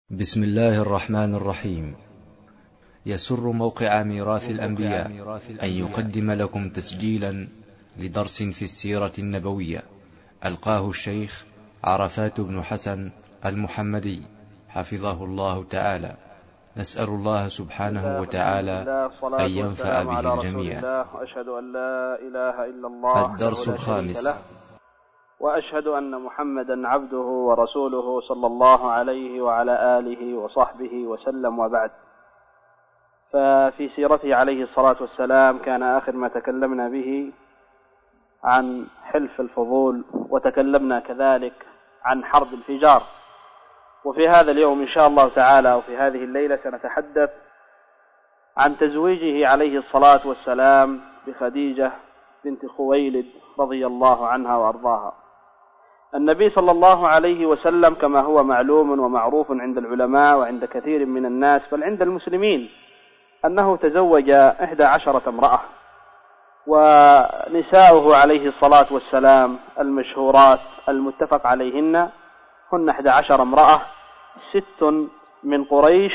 بسم الله الرحمن الرحيم. يسر موقع ميراث الأنبياء أن يقدم لكم تسجيلا لدرس في السيرة النبوية ألقاه الشيخ عرفات بن حسن المحمدي حفظه الله تعالى. نسأل الله سبحانه وتعالى أن ينفع به الجميع. وأشهد أن لا إله إلا الله الدرس الخامس. وأشهد أن محمدا عبده ورسوله صلى الله عليه وعلى آله وصحبه وسلم، وبعد. ففي سيرته عليه الصلاة والسلام كان آخر ما تكلمنا به عن حلف الفضول، وتكلمنا كذلك عن حرب الفجار. وفي هذا اليوم إن شاء الله تعالى وفي هذه الليلة سنتحدث عن تزويجه عليه الصلاة والسلام بخديجة بنت خويلد رضي الله عنها وأرضاها. النبي صلى الله عليه وسلم كما هو معلوم ومعروف عند العلماء وعند كثير من الناس بل عند المسلمين أنه تزوج 11 امرأة، ونساؤه عليه الصلاة والسلام المشهورات المتفق عليهن هن 11 امرأة، 6 من قريش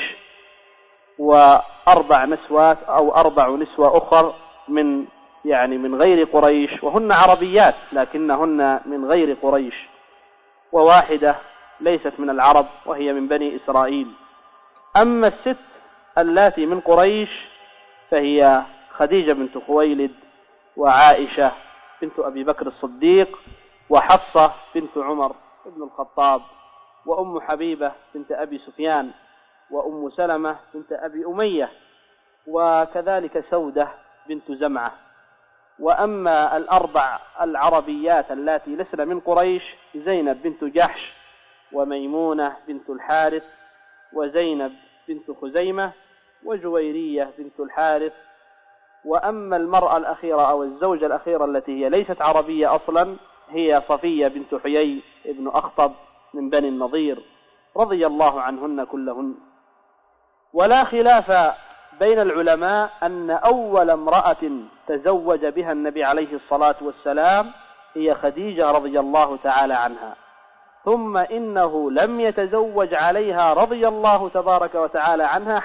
وأربع نسوات أو 4 نسوة أخر من غير قريش، وهن عربيات لكنهن من غير قريش، وواحدة ليست من العرب وهي من بني إسرائيل. أما 6 اللاتي من قريش فهي خديجة بنت خويلد، وعائشة بنت أبي بكر الصديق، وحفصة بنت عمر بن الخطاب، وأم حبيبة بنت أبي سفيان، وأم سلمة بنت أبي أمية، وكذلك سودة بنت زمعة. وأما 4 العربيات اللاتي لسن من قريش زينب بنت جحش، وميمونة بنت الحارث، وزينب بنت خزيمة، وجويرية بنت الحارث. وأما المرأة الأخيرة أو الزوجة الأخيرة التي هي ليست عربية أصلا هي صفية بنت حيي ابن أخطب من بني النضير رضي الله عنهن كلهن. ولا خلاف بين العلماء أن أول امرأة تزوج بها النبي عليه الصلاة والسلام هي خديجة رضي الله تعالى عنها، ثم إنه لم يتزوج عليها رضي الله تبارك وتعالى عنها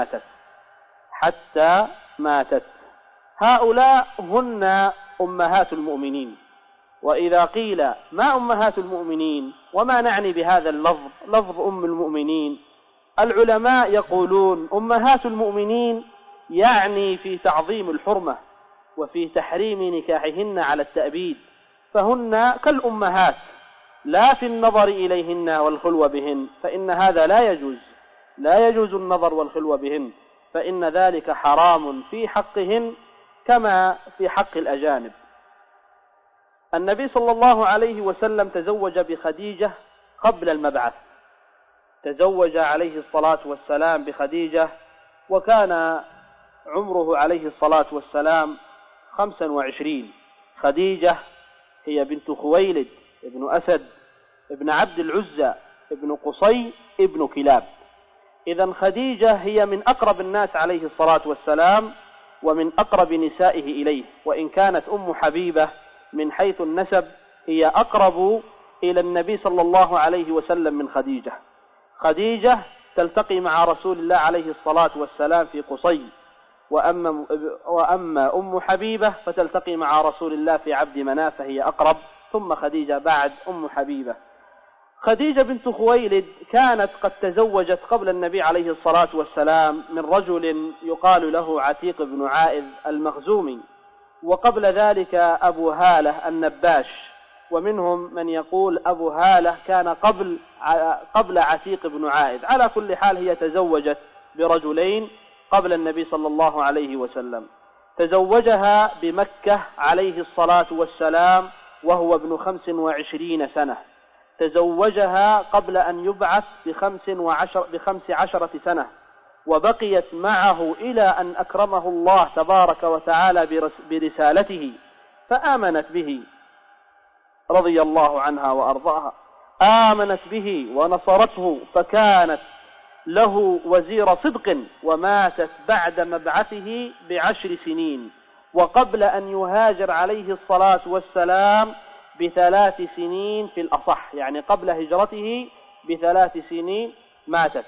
حتى ماتت. هؤلاء هن أمهات المؤمنين. وإذا قيل ما أمهات المؤمنين وما نعني بهذا اللفظ لفظ أم المؤمنين، العلماء يقولون أمهات المؤمنين يعني في تعظيم الحرمة وفي تحريم نكاحهن على التأبيد، فهن كالأمهات لا في النظر إليهن والخلوة بهن، فإن هذا لا يجوز النظر والخلوة بهن، فإن ذلك حرام في حقهن كما في حق الأجانب. النبي صلى الله عليه وسلم تزوج بخديجة قبل المبعث، تزوج عليه الصلاة والسلام بخديجة وكان عمره عليه الصلاة والسلام 25. خديجة هي بنت خويلد ابن أسد ابن عبد العزى ابن قصي ابن كلاب. إذن خديجة هي من أقرب الناس عليه الصلاة والسلام ومن أقرب نسائه إليه، وإن كانت أم حبيبة من حيث النسب هي أقرب إلى النبي صلى الله عليه وسلم من خديجة. خديجة تلتقي مع رسول الله عليه الصلاة والسلام في قصي، وأما أم حبيبة فتلتقي مع رسول الله في عبد مناف، فهي أقرب، ثم خديجة بعد أم حبيبة. خديجة بنت خويلد كانت قد تزوجت قبل النبي عليه الصلاة والسلام من رجل يقال له عتيق بن عائذ المخزومي، وقبل ذلك أبو هالة النباش، ومنهم من يقول أبو هالة كان قبل عتيق بن عائذ. على كل حال هي تزوجت برجلين قبل النبي صلى الله عليه وسلم. تزوجها بمكة عليه الصلاة والسلام وهو ابن 25 سنة، تزوجها قبل أن يبعث ب15 سنة، وبقيت معه إلى أن أكرمه الله تبارك وتعالى برسالته، فآمنت به رضي الله عنها وأرضاها، آمنت به ونصرته، فكانت له وزير صدق، وماتت بعد مبعثه ب10 سنين، وقبل أن يهاجر عليه الصلاة والسلام ب3 سنين في الأصح، يعني قبل هجرته ب3 سنين ماتت.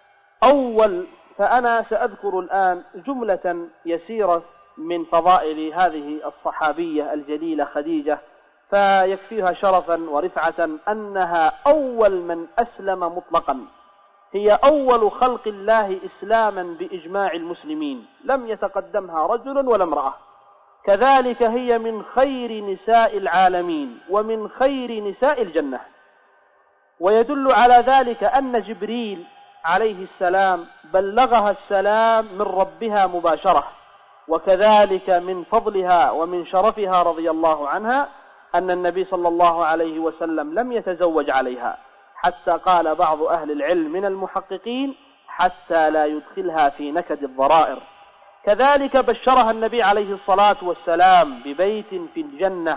فأنا سأذكر الآن جملة يسيرة من فضائل هذه الصحابية الجليلة خديجة، فيكفيها شرفا ورفعة أنها أول من أسلم مطلقا، هي أول خلق الله إسلاما بإجماع المسلمين، لم يتقدمها رجل ولا امرأة. كذلك هي من خير نساء العالمين ومن خير نساء الجنة. ويدل على ذلك أن جبريل عليه السلام بلغها السلام من ربها مباشرة. وكذلك من فضلها ومن شرفها رضي الله عنها أن النبي صلى الله عليه وسلم لم يتزوج عليها، حتى قال بعض أهل العلم من المحققين حتى لا يدخلها في نكد الضرائر. كذلك بشرها النبي عليه الصلاة والسلام ببيت في الجنة،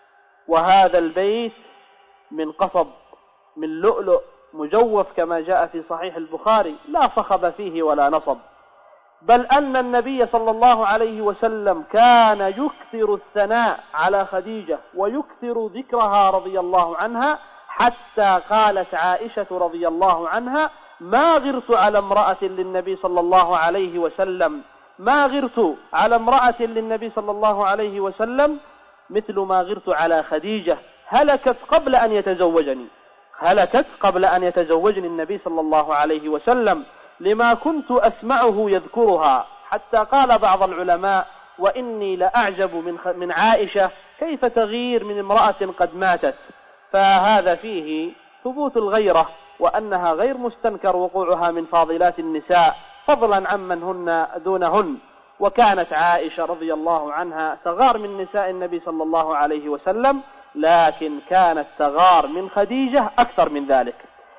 وهذا البيت من قصب من لؤلؤ مجوف كما جاء في صحيح البخاري، لا صخب فيه ولا نصب، بل أن النبي صلى الله عليه وسلم كان يكثر الثناء على خديجة ويكثر ذكرها رضي الله عنها، حتى قالت عائشة رضي الله عنها: ما غرت على امرأة للنبي صلى الله عليه وسلم، ما غرت على امرأة للنبي صلى الله عليه وسلم مثل ما غرت على خديجة، هلكت قبل أن يتزوجني، هلكت قبل أن يتزوجني النبي صلى الله عليه وسلم، لما كنت أسمعه يذكرها. حتى قال بعض العلماء: وإني لأعجب من عائشة كيف تغير من امرأة قد ماتت. فهذا فيه ثبوت الغيرة، وأنها غير مستنكر وقوعها من فاضلات النساء فضلا عمن هن دونهن. وكانت عائشة رضي الله عنها تغار من نساء النبي صلى الله عليه وسلم، لكن كانت تغار من خديجة أكثر من ذلك.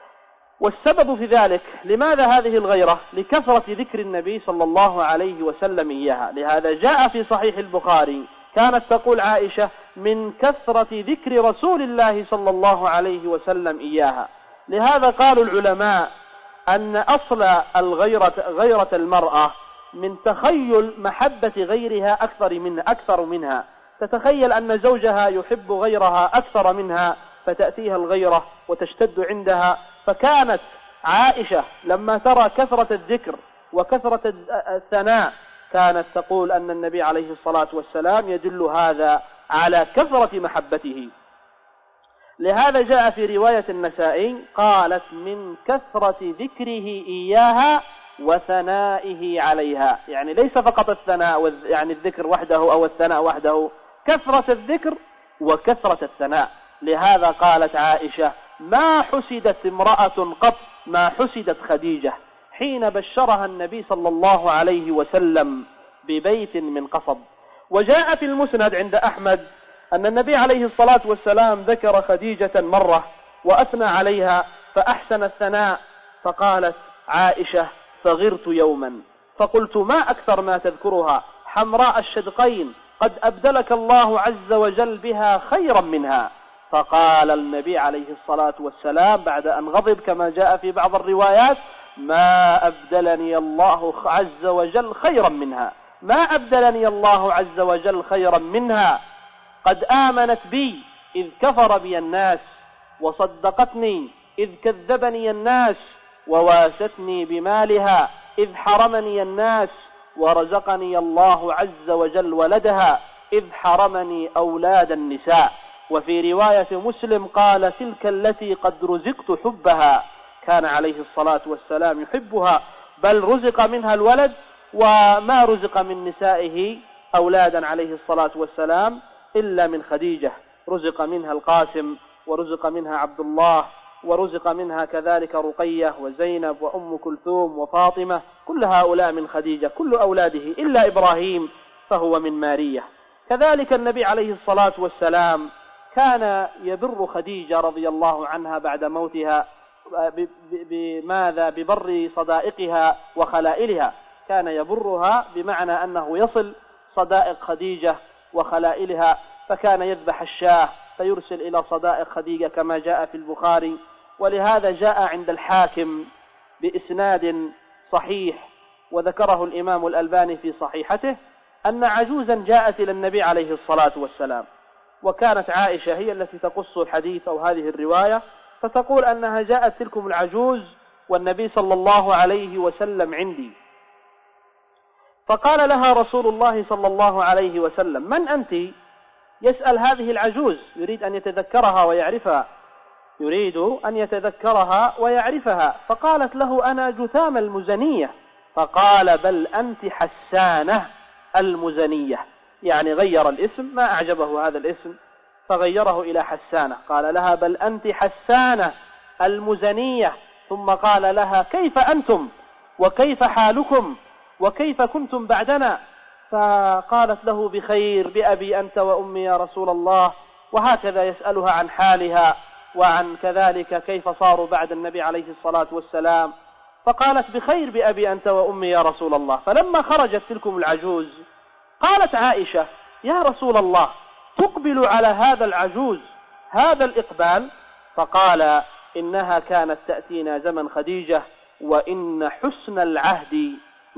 والسبب في ذلك، لماذا هذه الغيرة؟ لكثرة ذكر النبي صلى الله عليه وسلم إياها. لهذا جاء في صحيح البخاري كانت تقول عائشة: من كثرة ذكر رسول الله صلى الله عليه وسلم إياها. لهذا قالوا العلماء أن أصل غيرة المرأة من تخيل محبة غيرها أكثر منها، تتخيل أن زوجها يحب غيرها أكثر منها فتأتيها الغيرة وتشتد عندها. فكانت عائشة لما ترى كثرة الذكر وكثرة الثناء كانت تقول أن النبي عليه الصلاة والسلام يدل هذا على كثرة محبته. لهذا جاء في رواية النسائي قالت: من كثرة ذكره إياها وثنائه عليها، يعني ليس فقط الثناء يعني الذكر وحده أو الثناء وحده، كثرة الذكر وكثرة الثناء. لهذا قالت عائشة: ما حسدت امرأة قط ما حسدت خديجة حين بشرها النبي صلى الله عليه وسلم ببيت من قصب. وجاء في المسند عند أحمد أن النبي عليه الصلاة والسلام ذكر خديجة مرة وأثنى عليها فأحسن الثناء، فقالت عائشة: فغرت يوما فقلت: ما أكثر ما تذكرها، حمراء الشدقين، قد أبدلك الله عز وجل بها خيرا منها. فقال النبي عليه الصلاة والسلام بعد أن غضب كما جاء في بعض الروايات: ما أبدلني الله عز وجل خيرا منها، ما أبدلني الله عز وجل خيرا منها، قد آمنت بي إذ كفر بي الناس، وصدقتني إذ كذبني الناس، وواستني بمالها إذ حرمني الناس، ورزقني الله عز وجل ولدها إذ حرمني أولاد النساء. وفي رواية مسلم قال: تلك التي قد رزقت حبها. كان عليه الصلاة والسلام يحبها، بل رزق منها الولد، وما رزق من نسائه أولادا عليه الصلاة والسلام إلا من خديجة، رزق منها القاسم، ورزق منها عبد الله، ورزق منها كذلك رقية وزينب وأم كلثوم وفاطمة، كل هؤلاء من خديجة، كل أولاده إلا إبراهيم فهو من مارية. كذلك النبي عليه الصلاة والسلام كان يبر خديجة رضي الله عنها بعد موتها بماذا؟ ببر صدائقها وخلائلها، كان يبرها بمعنى أنه يصل صدائق خديجة وخلائلها، فكان يذبح الشاة فيرسل إلى صدائق خديجة كما جاء في البخاري. ولهذا جاء عند الحاكم بإسناد صحيح وذكره الإمام الألباني في صحيحته أن عجوزا جاءت إلى النبي عليه الصلاة والسلام، وكانت عائشة هي التي تقص الحديث أو هذه الرواية، فتقول أنها جاءت تلكم العجوز والنبي صلى الله عليه وسلم عندي. فقال لها رسول الله صلى الله عليه وسلم: من أنت؟ يسأل هذه العجوز، يريد أن يتذكرها ويعرفها. فقالت له: أنا جثام المزنية. فقال: بل أنت حسانة المزنية، يعني غير الاسم، ما أعجبه هذا الاسم فغيره إلى حسانة. قال لها: بل أنت حسانة المزنية. ثم قال لها: كيف أنتم وكيف حالكم وكيف كنتم بعدنا؟ فقالت له: بخير، بأبي أنت وأمي يا رسول الله. وهكذا يسألها عن حالها وعن كذلك كيف صاروا بعد النبي عليه الصلاة والسلام. فقالت: بخير، بأبي أنت وأمي يا رسول الله. فلما خرجت تلكم العجوز قالت عائشة: يا رسول الله، تقبل على هذا العجوز هذا الإقبال؟ فقال: إنها كانت تأتينا زمن خديجة، وإن حسن العهد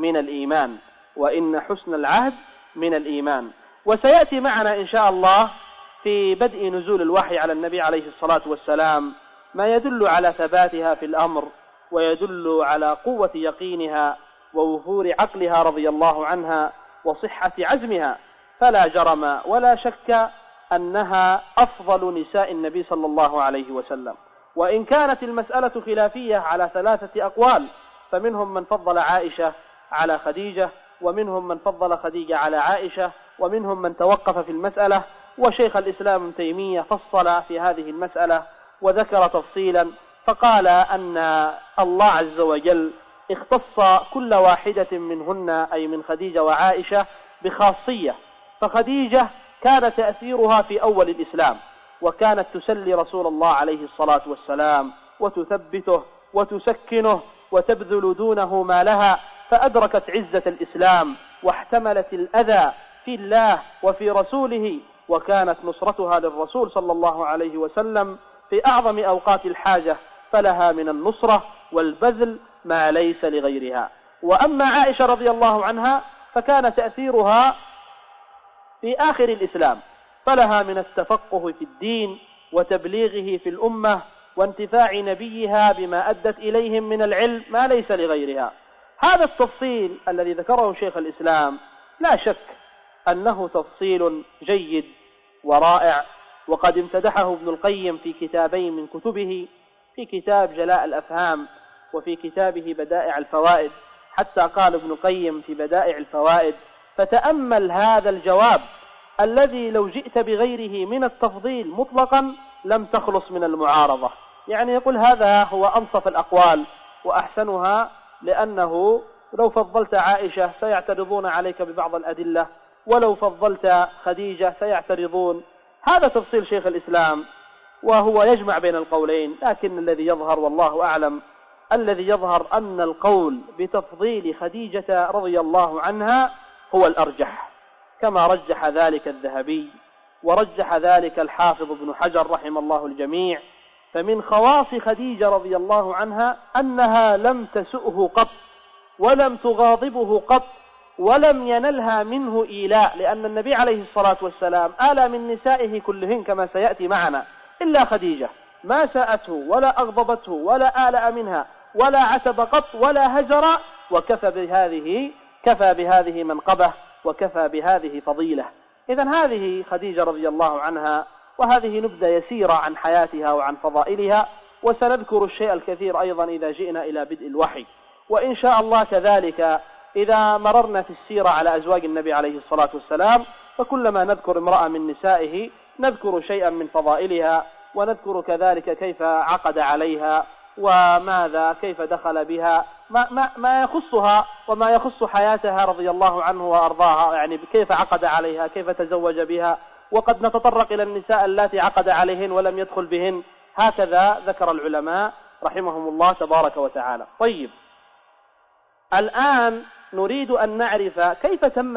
من الإيمان. وسيأتي معنا إن شاء الله في بدء نزول الوحي على النبي عليه الصلاة والسلام ما يدل على ثباتها في الأمر، ويدل على قوة يقينها ووفور عقلها رضي الله عنها وصحة عزمها. فلا جرم ولا شك أنها أفضل نساء النبي صلى الله عليه وسلم. وإن كانت المسألة خلافية على 3 أقوال، فمنهم من فضل عائشة على خديجة، ومنهم من فضل خديجة على عائشة، ومنهم من توقف في المسألة. وشيخ الإسلام ابن تيمية فصل في هذه المسألة وذكر تفصيلا، فقال أن الله عز وجل اختص كل واحدة منهن، أي من خديجة وعائشة، بخاصية. فخديجة كان تأثيرها في أول الإسلام، وكانت تسلي رسول الله عليه الصلاة والسلام وتثبته وتسكنه وتبذل دونه ما لها، فأدركت عزة الإسلام واحتملت الأذى في الله وفي رسوله، وكانت نصرتها للرسول صلى الله عليه وسلم في أعظم أوقات الحاجة، فلها من النصرة والبذل ما ليس لغيرها. وأما عائشة رضي الله عنها فكان تأثيرها في آخر الإسلام، فلها من التفقه في الدين وتبليغه في الأمة وانتفاع نبيها بما أدت إليهم من العلم ما ليس لغيرها. هذا التفصيل الذي ذكره شيخ الإسلام لا شك أنه تفصيل جيد ورائع، وقد امتدحه ابن القيم في كتابين من كتبه، في كتاب جلاء الأفهام وفي كتابه بدائع الفوائد. حتى قال ابن القيم في بدائع الفوائد: فتأمل هذا الجواب الذي لو جئت بغيره من التفضيل مطلقا لم تخلص من المعارضة. يعني يقول هذا هو أنصف الأقوال وأحسنها، لأنه لو فضلت عائشة سيعترضون عليك ببعض الأدلة، ولو فضلت خديجة سيعترضون. هذا تفصيل شيخ الإسلام، وهو يجمع بين القولين، لكن الذي يظهر والله أعلم، الذي يظهر أن القول بتفضيل خديجة رضي الله عنها هو الأرجح، كما رجح ذلك الذهبي ورجح ذلك الحافظ ابن حجر رحم الله الجميع. فمن خواص خديجة رضي الله عنها أنها لم تسؤه قط ولم تغاضبه قط ولم ينلها منه إيلاء، لأن النبي عليه الصلاة والسلام آلى من نسائه كلهن كما سيأتي معنا، إلا خديجة ما ساءته ولا أغضبته ولا آلأ منها ولا عتب قط ولا هجر، كفى بهذه منقبة وكفى بهذه فضيلة. إذن هذه خديجة رضي الله عنها، وهذه نبذة يسيرة عن حياتها وعن فضائلها، وسنذكر الشيء الكثير أيضا إذا جئنا إلى بدء الوحي. وإن شاء الله كذلك إذا مررنا في السيرة على أزواج النبي عليه الصلاة والسلام، فكلما نذكر امرأة من نسائه نذكر شيئا من فضائلها، ونذكر كذلك كيف عقد عليها وماذا كيف دخل بها، ما يخصها وما يخص حياتها رضي الله عنه وأرضاها، يعني كيف عقد عليها، كيف تزوج بها. وقد نتطرق إلى النساء التي عقد عليهن ولم يدخل بهن، هكذا ذكر العلماء رحمهم الله تبارك وتعالى. طيب، الآن نريد أن نعرف كيف تم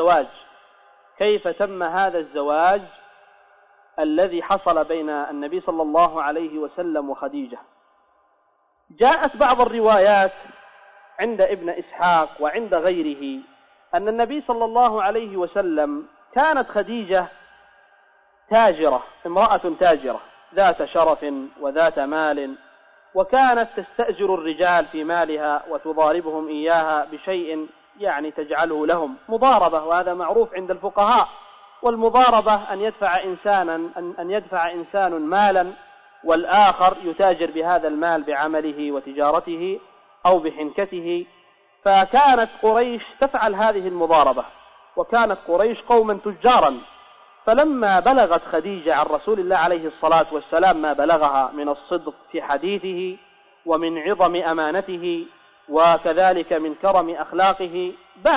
هذا الزواج الذي حصل بين النبي صلى الله عليه وسلم وخديجة. جاءت بعض الروايات عند ابن إسحاق وعند غيره أن النبي صلى الله عليه وسلم كانت خديجة تاجرة، امرأة تاجرة ذات شرف وذات مال، وكانت تستأجر الرجال في مالها وتضاربهم إياها بشيء يعني تجعله لهم مضاربة، وهذا معروف عند الفقهاء. والمضاربة أن يدفع إنسان مالا والآخر يتاجر بهذا المال بعمله وتجارته أو بحنكته. فكانت قريش تفعل هذه المضاربة، وكانت قريش قوما تجارا. فلما بلغت خديجة عن رسول الله عليه الصلاة والسلام ما بلغها من الصدق في حديثه ومن عظم أمانته وكذلك من كرم أخلاقه،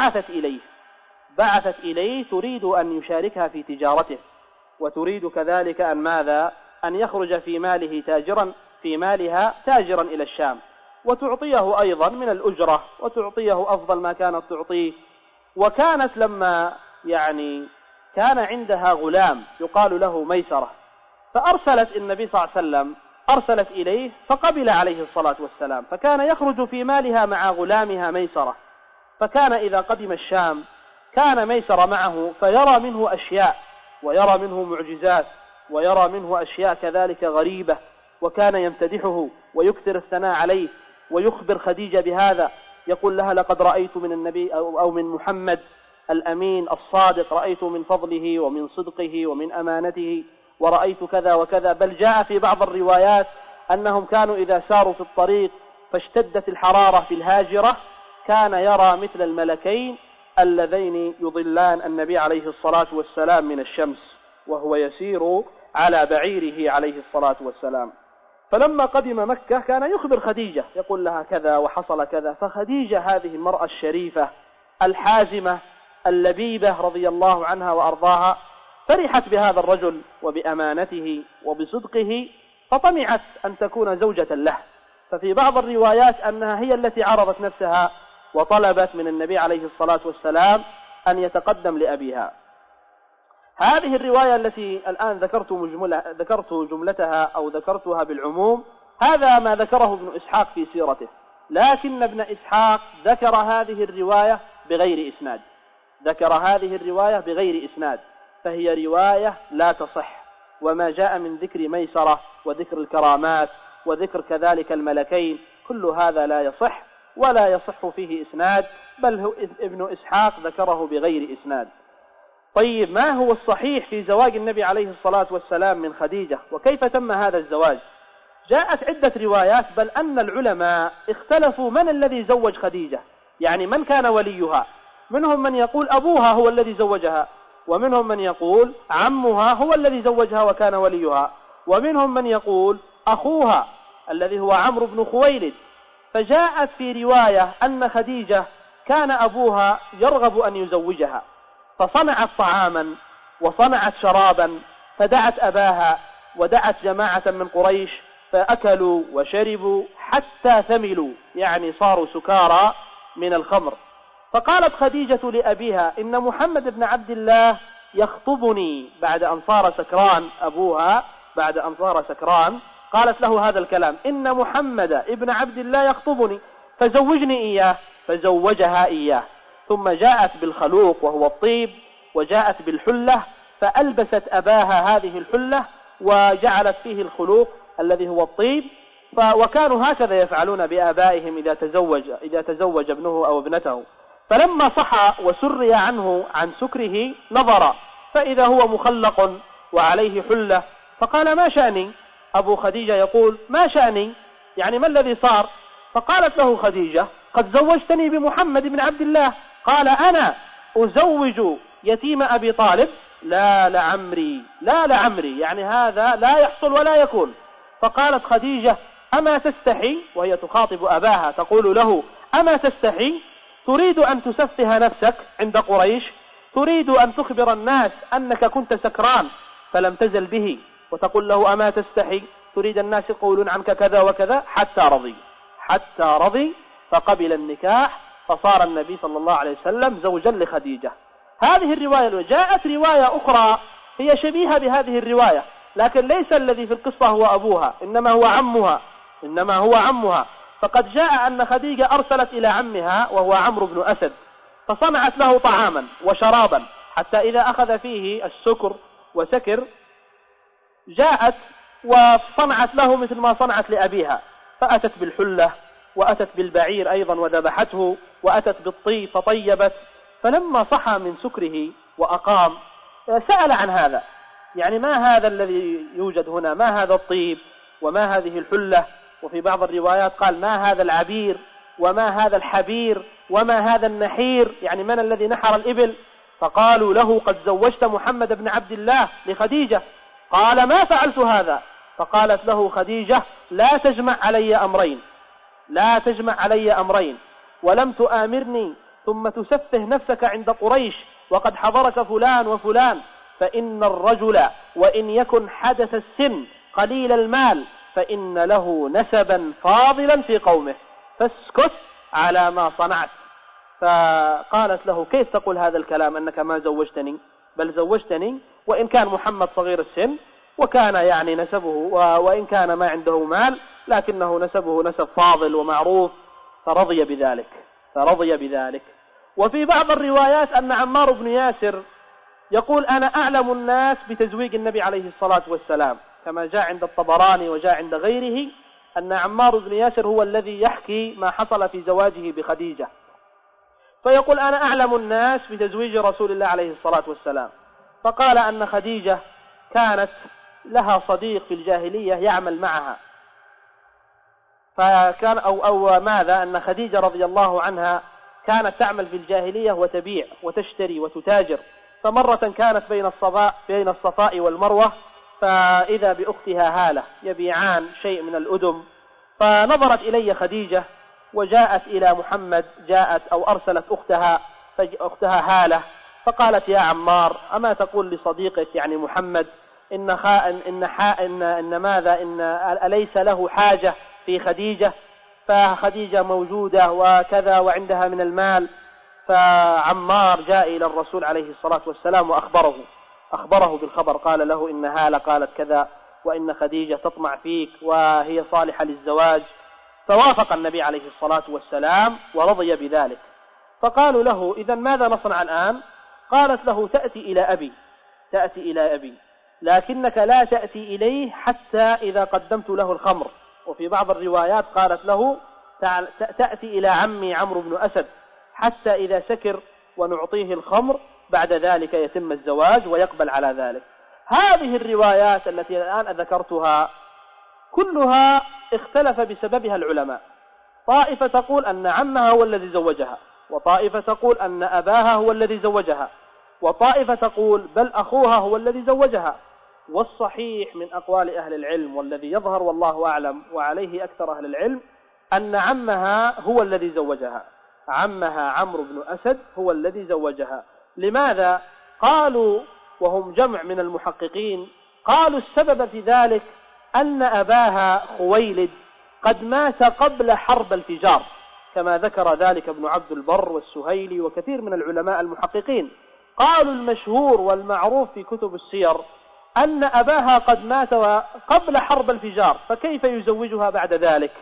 بعثت إليه تريد أن يشاركها في تجارته، وتريد كذلك أن يخرج في مالها تاجرا إلى الشام، وتعطيه أيضا من الأجرة، وتعطيه أفضل ما كانت تعطيه. وكانت لما كان عندها غلام يقال له ميسرة، فأرسلت النبي صلى الله عليه وسلم أرسلت إليه فقبل عليه الصلاة والسلام، فكان يخرج في مالها مع غلامها ميسرة. فكان إذا قدم الشام كان ميسرة معه، فيرى منه أشياء ويرى منه معجزات ويرى منه أشياء كذلك غريبة، وكان يمتدحه ويكثر الثناء عليه ويخبر خديجة بهذا، يقول لها لقد رأيت من النبي أو من محمد الأمين الصادق، رأيت من فضله ومن صدقه ومن أمانته، ورأيت كذا وكذا. بل جاء في بعض الروايات أنهم كانوا إذا ساروا في الطريق فاشتدت الحرارة في الهاجرة كان يرى مثل الملكين اللذين يضلان النبي عليه الصلاة والسلام من الشمس وهو يسير على بعيره عليه الصلاة والسلام. فلما قدم مكة كان يخبر خديجة يقول لها كذا وحصل كذا. فخديجة هذه المرأة الشريفة الحازمة اللبيبة رضي الله عنها وأرضاها فرحت بهذا الرجل وبأمانته وبصدقه، فطمعت أن تكون زوجة له. ففي بعض الروايات أنها هي التي عرضت نفسها وطلبت من النبي عليه الصلاة والسلام أن يتقدم لأبيها. هذه الرواية التي الآن ذكرت جملتها أو ذكرتها بالعموم، هذا ما ذكره ابن إسحاق في سيرته، لكن ابن إسحاق ذكر هذه الرواية بغير إسناد، فهي رواية لا تصح. وما جاء من ذكر ميسرة وذكر الكرامات وذكر كذلك الملكين كل هذا لا يصح ولا يصح فيه إسناد، بل ابن إسحاق ذكره بغير إسناد. طيب، ما هو الصحيح في زواج النبي عليه الصلاة والسلام من خديجة، وكيف تم هذا الزواج؟ جاءت عدة روايات، بل أن العلماء اختلفوا من الذي زوج خديجة، يعني من كان وليها. منهم من يقول أبوها هو الذي زوجها، ومنهم من يقول عمها هو الذي زوجها وكان وليها، ومنهم من يقول أخوها الذي هو عمرو بن خويلد. فجاءت في رواية أن خديجة كان أبوها يرغب أن يزوجها، فصنعت طعاما وصنعت شرابا، فدعت أباها ودعت جماعة من قريش، فأكلوا وشربوا حتى ثملوا، يعني صاروا سكارى من الخمر. فقالت خديجة لأبيها إن محمد بن عبد الله يخطبني، بعد أن صار سكران أبوها، بعد أن صار سكران قالت له هذا الكلام: إن محمد ابن عبد الله يخطبني فزوجني إياه. فزوجها إياه، ثم جاءت بالخلوق وهو الطيب، وجاءت بالحلة فألبست أباها هذه الحلة وجعلت فيه الخلوق الذي هو الطيب. وكانوا هكذا يفعلون بآبائهم إذا تزوج ابنه أو ابنته. فلما صحى وسري عنه عن سكره نظر فإذا هو مخلق وعليه حلة، فقال: ما شأني؟ أبو خديجة يقول: ما شأني؟ يعني ما الذي صار؟ فقالت له خديجة: قد زوجتني بمحمد بن عبد الله. قال: أنا أزوج يتيم أبي طالب؟ لا لعمري، يعني هذا لا يحصل ولا يكون. فقالت خديجة: أما تستحي؟ وهي تخاطب أباها تقول له: أما تستحي؟ تريد أن تسفه نفسك عند قريش، تريد أن تخبر الناس أنك كنت سكران فلم تزل به، وتقول له: أما تستحي؟ تريد الناس يقولون عنك كذا وكذا. حتى رضي فقبل النكاح، فصار النبي صلى الله عليه وسلم زوجا لخديجة. هذه الرواية. جاءت رواية أخرى هي شبيهة بهذه الرواية، لكن ليس الذي في القصة هو أبوها، إنما هو عمها. فقد جاء أن خديجة أرسلت إلى عمها وهو عمرو بن أسد، فصنعت له طعاما وشرابا، حتى إذا أخذ فيه السكر وسكر جاءت وصنعت له مثل ما صنعت لأبيها، فأتت بالحلة وأتت بالبعير أيضا وذبحته، وأتت بالطيب فطيبت. فلما صحى من سكره وأقام سأل عن هذا، يعني ما هذا الذي يوجد هنا، ما هذا الطيب وما هذه الحلة؟ وفي بعض الروايات قال ما هذا العبير وما هذا الحبير وما هذا النحير، يعني من الذي نحر الإبل؟ فقالوا له قد زوجت محمد بن عبد الله لخديجة. قال ما فعلت هذا. فقالت له خديجة لا تجمع علي أمرين ولم تآمرني ثم تسفه نفسك عند قريش وقد حضرك فلان وفلان، فإن الرجل وإن يكن حدث السن قليل المال فإن له نسبا فاضلا في قومه، فاسكت على ما صنعت. فقالت له كيف تقول هذا الكلام أنك ما زوجتني؟ بل زوجتني، وإن كان محمد صغير السن وكان يعني نسبه وإن كان ما عنده مال لكنه نسبه نسب فاضل ومعروف، فرضي بذلك. وفي بعض الروايات أن عمار بن ياسر يقول أنا أعلم الناس بتزويج النبي عليه الصلاة والسلام، كما جاء عند الطبراني وجاء عند غيره أن عمار بن ياسر هو الذي يحكي ما حصل في زواجه بخديجة، فيقول أنا أعلم الناس بتزويج رسول الله عليه الصلاة والسلام. فقال أن خديجة كانت لها صديق في الجاهلية يعمل معها، فكان أو ماذا أن خديجة رضي الله عنها كانت تعمل في الجاهلية وتبيع وتشتري وتتاجر، فمرة كانت بين الصفاء والمروة، فإذا بأختها هالة يبيعان شيء من الأدم، فنظرت إلي خديجة وجاءت إلى محمد، جاءت أو أرسلت أختها هالة، فقالت يا عمار أما تقول لصديقك يعني محمد إن أليس له حاجة في خديجة؟ فخديجة موجودة وكذا وعندها من المال. فعمار جاء إلى الرسول عليه الصلاة والسلام وأخبره بالخبر، قال له إن هالة قالت كذا وإن خديجة تطمع فيك وهي صالحة للزواج. فوافق النبي عليه الصلاة والسلام ورضي بذلك. فقالوا له إذن ماذا نصنع الآن؟ قالت له تأتي إلى أبي لكنك لا تأتي إليه حتى إذا قدمت له الخمر. وفي بعض الروايات قالت له تأتي إلى عمي عمرو بن أسد حتى إذا سكر ونعطيه الخمر بعد ذلك يتم الزواج ويقبل على ذلك. هذه الروايات التي الآن ذكرتها كلها اختلف بسببها العلماء، طائفة تقول أن عمها هو الذي زوجها، وطائفة تقول أن أباها هو الذي زوجها، وطائفة تقول بل أخوها هو الذي زوجها. والصحيح من أقوال أهل العلم والذي يظهر والله أعلم وعليه أكثر أهل العلم أن عمها هو الذي زوجها، عمها عمرو بن أسد هو الذي زوجها. لماذا؟ قالوا وهم جمع من المحققين، قالوا السبب في ذلك أن أباها خويلد قد مات قبل حرب الفجار، كما ذكر ذلك ابن عبد البر والسهيلي وكثير من العلماء المحققين. قالوا المشهور والمعروف في كتب السير أن أباها قد مات قبل حرب الفجار، فكيف يزوجها بعد ذلك؟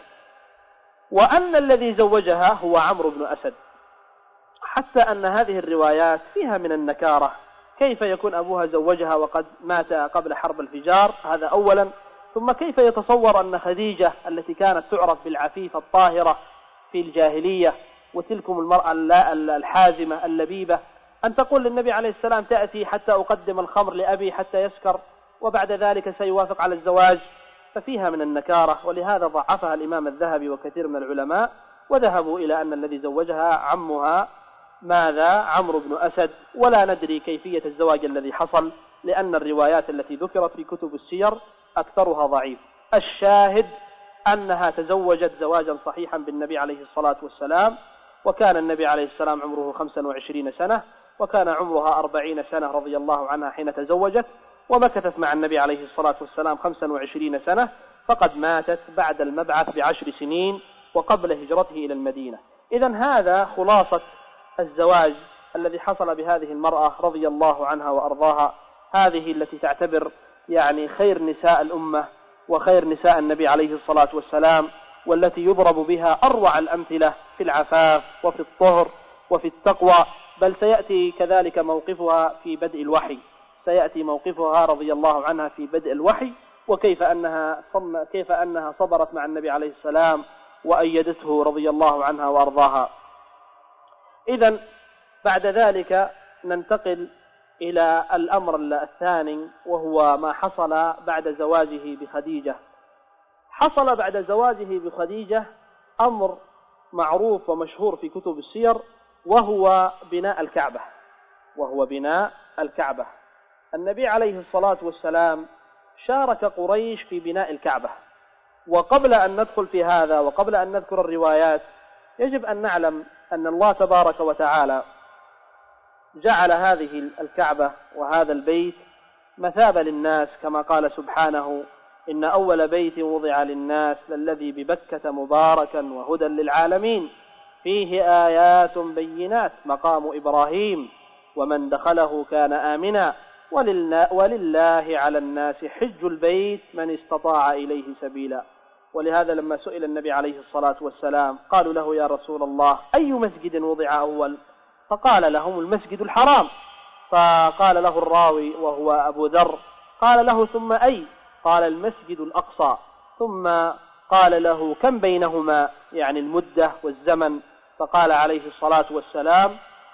وأن الذي زوجها هو عمرو بن أسد، حتى أن هذه الروايات فيها من النكارة، كيف يكون أبوها زوجها وقد مات قبل حرب الفجار؟ هذا أولا. ثم كيف يتصور أن خديجة التي كانت تعرف بالعفيفة الطاهرة في الجاهلية وتلكم المرأة الحازمة اللبيبة أن تقول للنبي عليه السلام تأتي حتى أقدم الخمر لأبي حتى يسكر وبعد ذلك سيوافق على الزواج؟ ففيها من النكارة، ولهذا ضعفها الإمام الذهبي وكثير من العلماء، وذهبوا إلى أن الذي زوجها عمها عمرو بن أسد، ولا ندري كيفية الزواج الذي حصل لأن الروايات التي ذكرت في كتب السير أكثرها ضعيف. الشاهد أنها تزوجت زواجا صحيحا بالنبي عليه الصلاة والسلام، وكان النبي عليه السلام عمره 25 سنة وكان عمرها 40 سنة رضي الله عنها حين تزوجت، ومكثت مع النبي عليه الصلاة والسلام 25 سنة، فقد ماتت بعد المبعث ب10 سنين وقبل هجرته إلى المدينة. إذن هذا خلاصة الزواج الذي حصل بهذه المرأة رضي الله عنها وأرضاها، هذه التي تعتبر يعني خير نساء الأمة وخير نساء النبي عليه الصلاة والسلام، والتي يضرب بها أروع الأمثلة في العفاف وفي الطهر وفي التقوى. بل سيأتي كذلك موقفها في بدء الوحي، سيأتي موقفها رضي الله عنها في بدء الوحي، وكيف أنها صبرت مع النبي عليه السلام وأيدته رضي الله عنها وأرضاها. إذن بعد ذلك ننتقل إلى الأمر الثاني، وهو ما حصل بعد زواجه بخديجة. حصل بعد زواجه بخديجة أمر معروف ومشهور في كتب السير، وهو بناء الكعبة. النبي عليه الصلاة والسلام شارك قريش في بناء الكعبة. وقبل أن ندخل في هذا وقبل أن نذكر الروايات، يجب أن نعلم أن الله تبارك وتعالى جعل هذه الكعبة وهذا البيت مثابة للناس، كما قال سبحانه: إن أول بيت وضع للناس للذي ببكة مباركا وهدى للعالمين فيه آيات بينات مقام إبراهيم ومن دخله كان آمنا ولله على الناس حج البيت من استطاع إليه سبيلا. ولهذا لما سئل النبي عليه الصلاة والسلام قالوا له: يا رسول الله، أي مسجد وضع أول؟ فقال لهم: المسجد الحرام. فقال له الراوي وهو أبو ذر: قال له: ثم أي؟ قال: المسجد الأقصى. ثم قال له: كم بينهما، يعني المدة والزمن؟ فقال عليه الصلاة والسلام: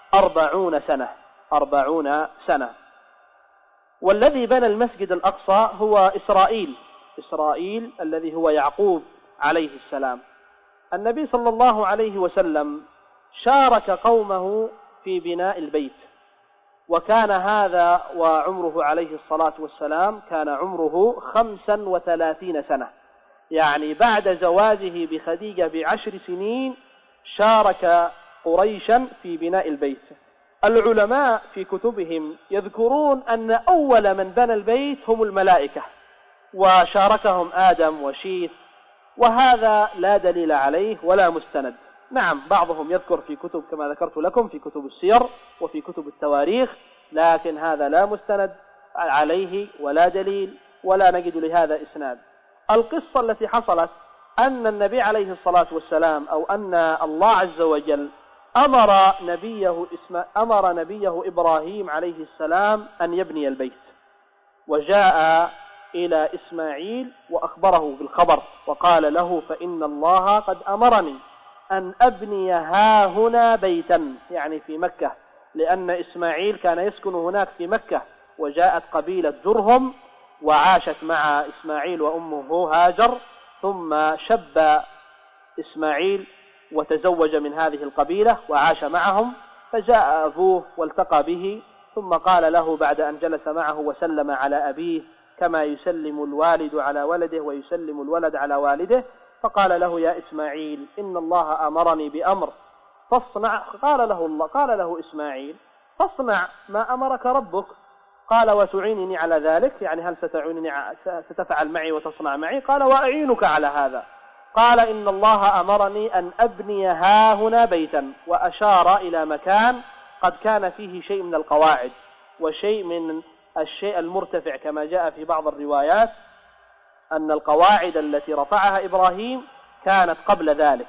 40 سنة. والذي بنى المسجد الأقصى هو إسرائيل الذي هو يعقوب عليه السلام. النبي صلى الله عليه وسلم شارك قومه في بناء البيت، وكان هذا وعمره عليه الصلاة والسلام كان عمره 35 سنة، يعني بعد زواجه بخديجة ب10 سنين شارك قريشا في بناء البيت. العلماء في كتبهم يذكرون أن أول من بنى البيت هم الملائكة، وشاركهم آدم وشيث، وهذا لا دليل عليه ولا مستند. نعم، بعضهم يذكر في كتب كما ذكرت لكم في كتب السير وفي كتب التواريخ، لكن هذا لا مستند عليه ولا دليل ولا نجد لهذا إسناد. القصة التي حصلت أن النبي عليه الصلاة والسلام أو أن الله عز وجل أمر نبيه إبراهيم عليه السلام أن يبني البيت، وجاء إلى إسماعيل وأخبره بالخبر وقال له: فإن الله قد أمرني أن أبني هاهنا بيتا، يعني في مكة، لأن إسماعيل كان يسكن هناك في مكة، وجاءت قبيلة جرهم وعاشت مع إسماعيل وأمه هاجر، ثم شب إسماعيل وتزوج من هذه القبيلة وعاش معهم، فجاء أبوه والتقى به، ثم قال له بعد أن جلس معه وسلم على أبيه كما يسلم الوالد على ولده ويسلم الولد على والده، فقال له: يا إسماعيل، إن الله أمرني بأمر فاصنع. قال له إسماعيل: فاصنع ما أمرك ربك. قال: وتعينني على ذلك، يعني هل ستفعل معي وتصنع معي؟ قال: وأعينك على هذا. قال: إن الله أمرني أن أبني هاهنا بيتا، وأشار إلى مكان قد كان فيه شيء من القواعد وشيء من الشيء المرتفع، كما جاء في بعض الروايات أن القواعد التي رفعها إبراهيم كانت قبل ذلك.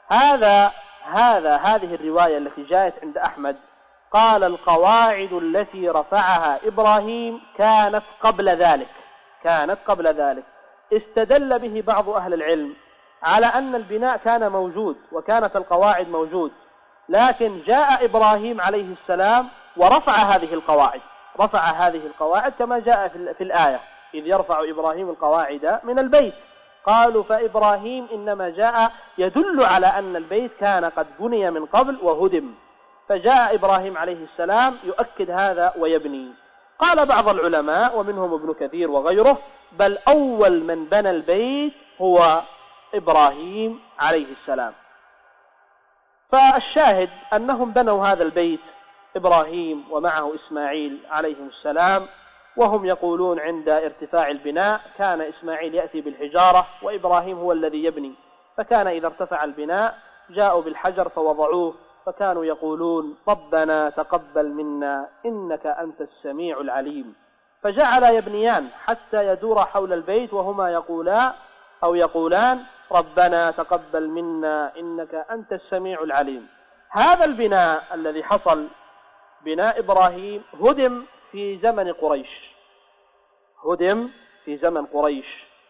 هذه الرواية التي جاءت عند أحمد قال: القواعد التي رفعها إبراهيم كانت قبل ذلك. استدل به بعض أهل العلم على أن البناء كان موجود وكانت القواعد موجود، لكن جاء إبراهيم عليه السلام ورفع هذه القواعد كما جاء في الآية: إذ يرفع إبراهيم القواعد من البيت. قالوا: فإبراهيم إنما جاء يدل على أن البيت كان قد بني من قبل وهدم، فجاء إبراهيم عليه السلام يؤكد هذا ويبني. قال بعض العلماء ومنهم ابن كثير وغيره: بل أول من بنى البيت هو إبراهيم عليه السلام. فالشاهد أنهم بنوا هذا البيت، إبراهيم ومعه إسماعيل عليهم السلام، وهم يقولون عند ارتفاع البناء كان إسماعيل يأتي بالحجارة وإبراهيم هو الذي يبني، فكان إذا ارتفع البناء جاءوا بالحجر فوضعوه، فكانوا يقولون: ربنا تقبل منا إنك أنت السميع العليم. فجعل يبنيان حتى يدور حول البيت وهما يقولان: ربنا تقبل منا إنك أنت السميع العليم. هذا البناء الذي حصل، بناء إبراهيم، هدم في زمن قريش، في زمن قريش.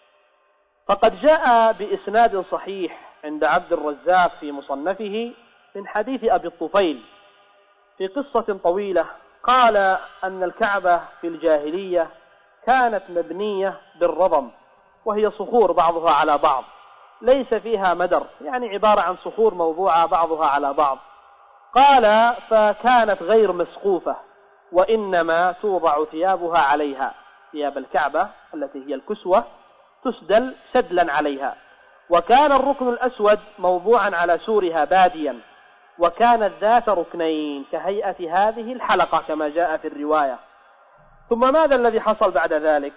فقد جاء بإسناد صحيح عند عبد الرزاق في مصنفه من حديث أبي الطفيل في قصة طويلة، قال أن الكعبة في الجاهلية كانت مبنية بالرضم، وهي صخور بعضها على بعض ليس فيها مدر، يعني عبارة عن صخور موضوعة بعضها على بعض. قال فكانت غير مسقوفة، وإنما توضع ثيابها عليها، ثياب الكعبة التي هي الكسوة تسدل سدلا عليها. وكان الركن الأسود موضوعا على سورها باديا، وكانت ذات ركنين كهيئة هذه الحلقة كما جاء في الرواية. ثم ماذا الذي حصل بعد ذلك؟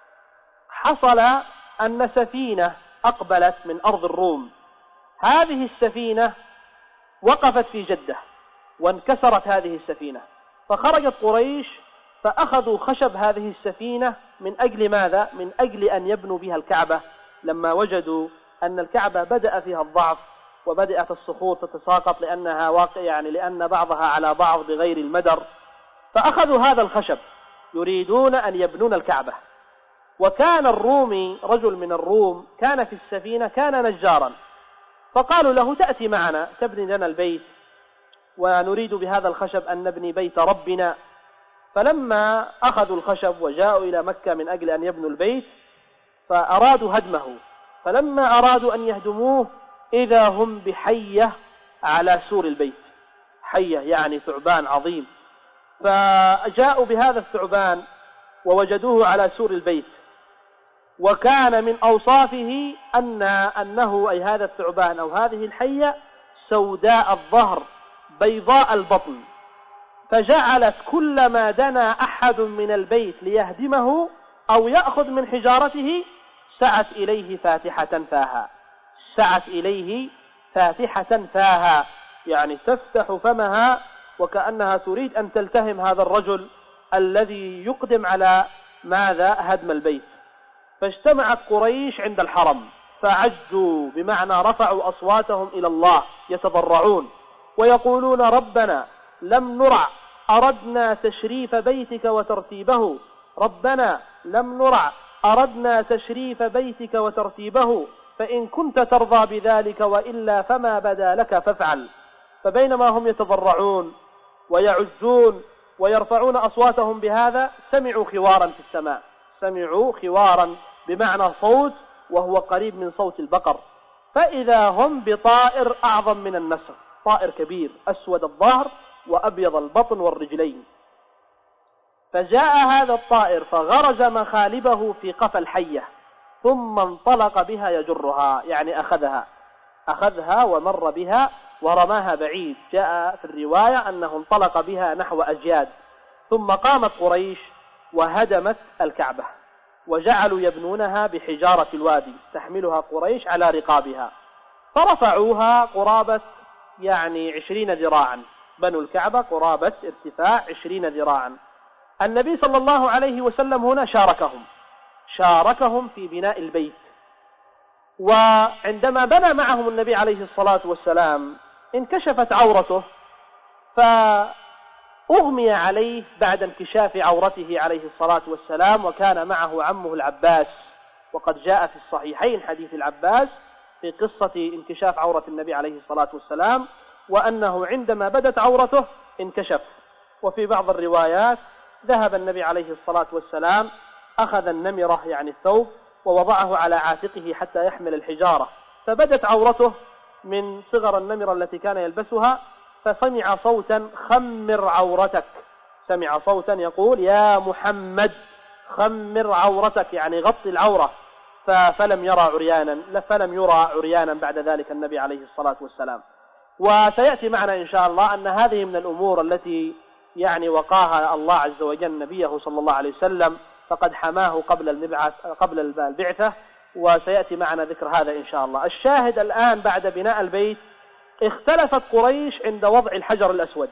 حصل أن سفينة أقبلت من أرض الروم، هذه السفينة وقفت في جدة وانكسرت هذه السفينة، فخرجت قريش فأخذوا خشب هذه السفينة من أجل ماذا؟ من أجل أن يبنوا بها الكعبة، لما وجدوا أن الكعبة بدأ فيها الضعف وبدأت الصخور تتساقط لأن بعضها على بعض بغير المدر، فأخذوا هذا الخشب يريدون أن يبنون الكعبة. وكان الرومي رجل من الروم كان في السفينة كان نجارا، فقالوا له تأتي معنا تبني لنا البيت ونريد بهذا الخشب أن نبني بيت ربنا. فلما أخذوا الخشب وجاءوا إلى مكة من أجل أن يبنوا البيت فأرادوا هدمه، فلما أرادوا أن يهدموه إذا هم بحية على سور البيت، حية يعني ثعبان عظيم، فجاءوا بهذا الثعبان ووجدوه على سور البيت، وكان من أوصافه أنه أي هذا الثعبان أو هذه الحية سوداء الظهر بيضاء البطن، فجعلت كلما دنا أحد من البيت ليهدمه أو يأخذ من حجارته سعت إليه فاتحة فاها، سعت إليه فاتحة فاها، يعني تفتح فمها وكأنها تريد أن تلتهم هذا الرجل الذي يقدم على ماذا؟ هدم البيت. فاجتمعت قريش عند الحرم فعجوا، بمعنى رفعوا أصواتهم إلى الله يتضرعون ويقولون ربنا لم نرع أردنا تشريف بيتك وترتيبه، ربنا لم نرع أردنا تشريف بيتك وترتيبه، فإن كنت ترضى بذلك وإلا فما بدا لك فافعل. فبينما هم يتضرعون ويعزون ويرفعون أصواتهم بهذا سمعوا خوارا في السماء، سمعوا خوارا بمعنى صوت وهو قريب من صوت البقر، فإذا هم بطائر أعظم من النسر، طائر كبير أسود الظهر وأبيض البطن والرجلين. فجاء هذا الطائر فغرز مخالبه في قفا الحية ثم انطلق بها يجرها، يعني أخذها ومر بها ورماها بعيد، جاء في الرواية أنه انطلق بها نحو أجياد. ثم قامت قريش وهدمت الكعبة وجعلوا يبنونها بحجارة الوادي، تحملها قريش على رقابها، فرفعوها قرابة 20 ذراعا، بنوا الكعبة قرابة ارتفاع 20 ذراعا. النبي صلى الله عليه وسلم هنا شاركهم في بناء البيت، وعندما بنى معهم النبي عليه الصلاة والسلام انكشفت عورته، فأغمي عليه بعد انكشاف عورته عليه الصلاة والسلام، وكان معه عمه العباس، وقد جاء في الصحيحين حديث العباس في قصة انكشاف عورة النبي عليه الصلاة والسلام، وأنه عندما بدت عورته انكشف. وفي بعض الروايات ذهب النبي عليه الصلاة والسلام أخذ النمرة يعني الثوب ووضعه على عاتقه حتى يحمل الحجارة، فبدت عورته من صغر النمرة التي كان يلبسها، فسمع صوتا خمر عورتك، سمع صوتا يقول يا محمد خمر عورتك، يعني غطي العورة، فلم يرى عريانا بعد ذلك النبي عليه الصلاة والسلام. وسيأتي معنا إن شاء الله أن هذه من الأمور التي وقاها الله عز وجل نبيه صلى الله عليه وسلم، فقد حماه قبل البعثة، وسيأتي معنا ذكر هذا إن شاء الله. الشاهد الآن بعد بناء البيت اختلفت قريش عند وضع الحجر الأسود،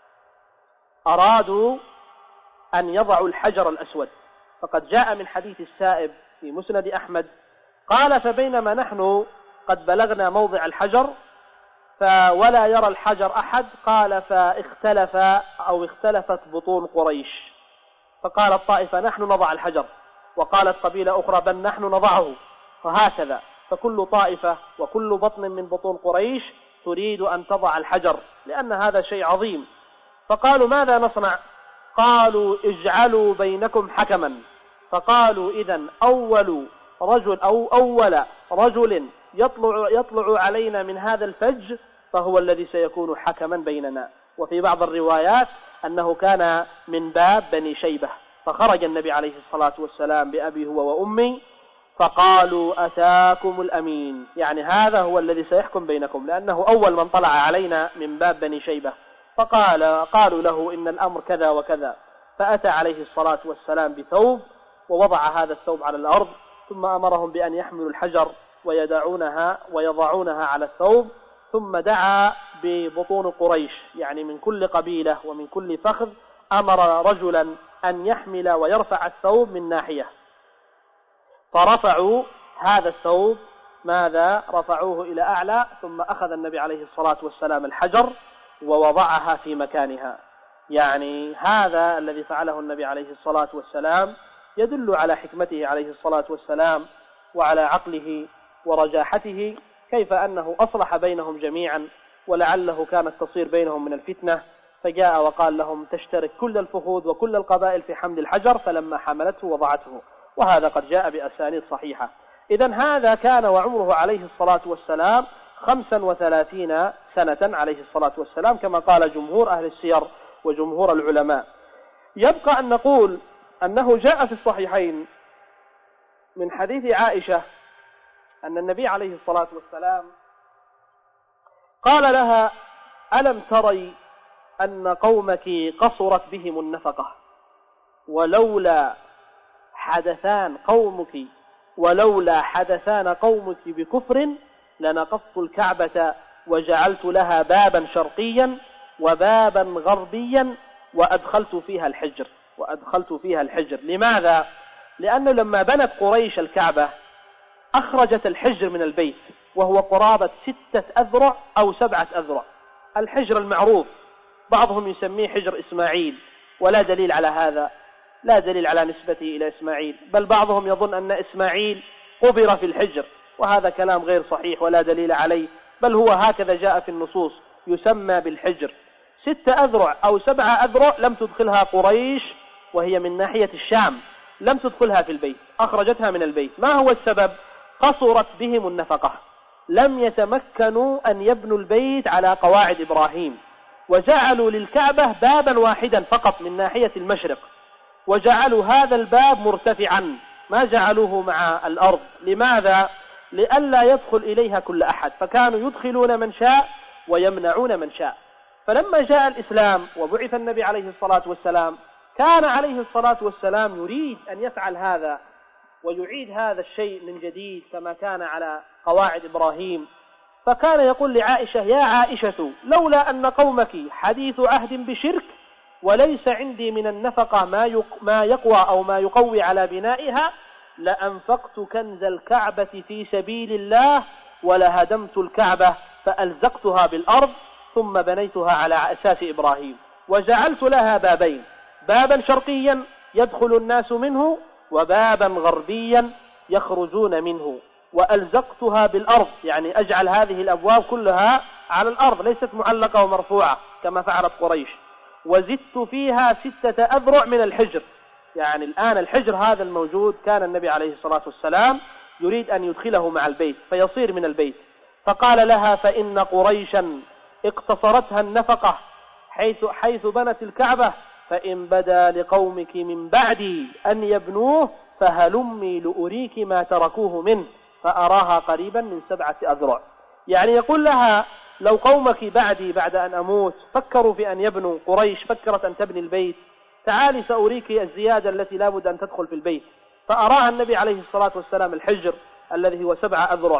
أرادوا أن يضعوا الحجر الأسود، فقد جاء من حديث السائب في مسند أحمد قال فبينما نحن قد بلغنا موضع الحجر ولا يرى الحجر أحد، قال اختلفت بطون قريش، فقال الطائفة نحن نضع الحجر، وقالت قبيلة أخرى بل نحن نضعه، فهكذا. فكل طائفة وكل بطن من بطون قريش تريد أن تضع الحجر، لأن هذا شيء عظيم. فقالوا ماذا نصنع؟ قالوا اجعلوا بينكم حكما. فقالوا إذن أول رجل يطلع علينا من هذا الفج فهو الذي سيكون حكما بيننا. وفي بعض الروايات أنه كان من باب بني شيبة. فخرج النبي عليه الصلاة والسلام بأبي هو وأمي فقالوا أتاكم الأمين، يعني هذا هو الذي سيحكم بينكم، لأنه أول من طلع علينا من باب بني شيبة. قالوا له إن الأمر كذا وكذا. فأتى عليه الصلاة والسلام بثوب ووضع هذا الثوب على الأرض، ثم أمرهم بأن يحملوا الحجر ويضعونها على الثوب، ثم دعا ببطون قريش، يعني من كل قبيلة ومن كل فخذ أمر رجلا أن يحمل ويرفع الثوب من ناحية. فرفعوا هذا الثوب، ماذا رفعوه إلى أعلى، ثم أخذ النبي عليه الصلاة والسلام الحجر ووضعها في مكانها. يعني هذا الذي فعله النبي عليه الصلاة والسلام يدل على حكمته عليه الصلاة والسلام وعلى عقله ورجاحته، كيف أنه أصلح بينهم جميعا، ولعله كانت تصير بينهم من الفتنة، فجاء وقال لهم تشترك كل الفخوذ وكل القبائل في حمل الحجر، فلما حملته وضعته. وهذا قد جاء بأسانيد صحيحة. إذن هذا كان وعمره عليه الصلاة والسلام 35 سنة عليه الصلاة والسلام، كما قال جمهور أهل السير وجمهور العلماء. يبقى أن نقول أنه جاء في الصحيحين من حديث عائشة أن النبي عليه الصلاة والسلام قال لها ألم تري أن قومك قصرت بهم النفقة ولولا حدثان قومك بكفر لنقضت الكعبة وجعلت لها بابا شرقيا وبابا غربيا وأدخلت فيها الحجر. لماذا؟ لأنه لما بنت قريش الكعبة أخرجت الحجر من البيت، وهو قرابة 6 أذرع أو 7 أذرع. الحجر المعروف بعضهم يسميه حجر إسماعيل، ولا دليل على هذا، لا دليل على نسبته إلى إسماعيل، بل بعضهم يظن أن إسماعيل قبر في الحجر، وهذا كلام غير صحيح ولا دليل عليه، بل هو هكذا جاء في النصوص يسمى بالحجر. 6 أذرع أو 7 أذرع لم تدخلها قريش، وهي من ناحية الشام، لم تدخلها في البيت، أخرجتها من البيت. ما هو السبب؟ قصرت بهم النفقة، لم يتمكنوا أن يبنوا البيت على قواعد إبراهيم، وجعلوا للكعبة بابا واحدا فقط من ناحية المشرق، وجعلوا هذا الباب مرتفعا، ما جعلوه مع الأرض. لماذا؟ لئلا يدخل إليها كل أحد، فكانوا يدخلون من شاء ويمنعون من شاء. فلما جاء الإسلام وبعث النبي عليه الصلاة والسلام، كان عليه الصلاة والسلام يريد أن يفعل هذا ويعيد هذا الشيء من جديد كما كان على قواعد إبراهيم. فكان يقول لعائشة: يا عائشة، لولا أن قومك حديث عهد بشرك وليس عندي من النفقة ما يقوى أو ما يقوي على بنائها لأنفقت كنز الكعبة في سبيل الله ولهدمت الكعبة فألزقتها بالأرض ثم بنيتها على أساس إبراهيم، وجعلت لها بابين، بابا شرقيا يدخل الناس منه وبابا غربيا يخرجون منه، وألزقتها بالأرض، يعني أجعل هذه الأبواب كلها على الأرض ليست معلقة ومرفوعة كما فعلت قريش، وزدت فيها 6 أذرع من الحجر. يعني الآن الحجر هذا الموجود كان النبي عليه الصلاة والسلام يريد أن يدخله مع البيت فيصير من البيت. فقال لها: فإن قريشا اقتصرتها النفقة حيث بنت الكعبة، فإن بدا لقومك من بعدي أن يبنوه فهلمي لأريك ما تركوه منه، فأراها قريبا من 7 أذرع. يعني يقول لها: لو قومك بعدي بعد أن أموت فكروا في أن يبنوا، قريش فكرت أن تبني البيت، تعالي سأريك الزيادة التي لا بد أن تدخل في البيت. فأراها النبي عليه الصلاة والسلام الحجر الذي هو 7 أذرع.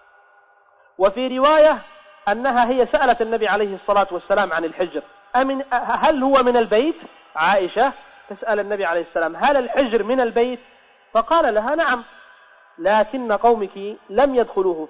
وفي رواية أنها هي سألت النبي عليه الصلاة والسلام عن الحجر: هل هو من البيت؟ عائشة تسأل النبي عليه السلام: هل الحجر من البيت؟ فقال لها: نعم، لكن قومك لم يدخلوه